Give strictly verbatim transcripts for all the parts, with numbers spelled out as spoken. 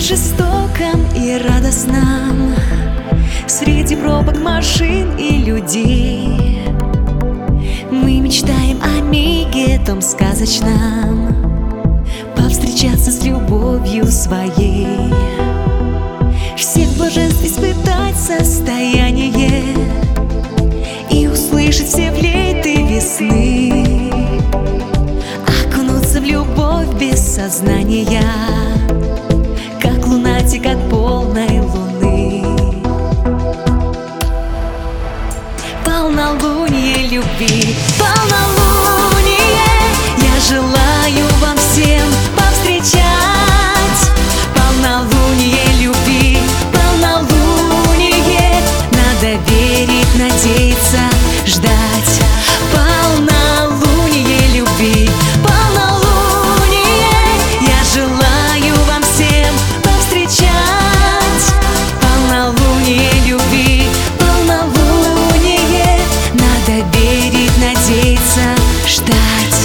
жестоком и радостном, среди пробок машин и людей, мы мечтаем о миге том сказочном, повстречаться с любовью своей, всех блаженств испытать состояние и услышать все флейты весны, окунуться в любовь без сознания, как лунатик от полной луны. Полнолуние любви, полнолуние, я желаю вам всем повстречать полнолуние любви, полнолуние, надо верить, надеяться, ждать. Полнолуние любви, полнолуние, я желаю вам всем повстречать полнолуние любви, полнолуние, надо верить, надеяться, ждать.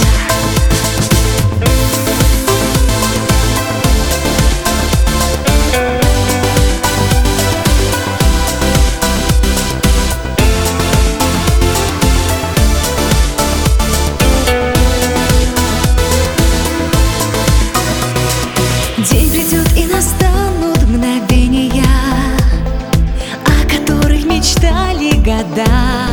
День придет и настанут мгновения, о которых мечтали года.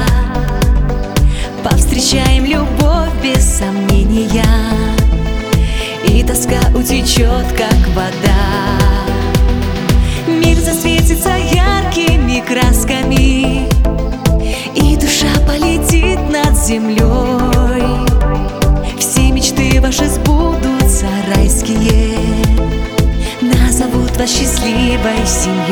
Повстречаем любовь без сомнения, и тоска утечет, как вода. Мир засветится яркими красками, и душа полетит над землей. Все мечты ваши сбудутся райские, назовут вас счастливой семьей.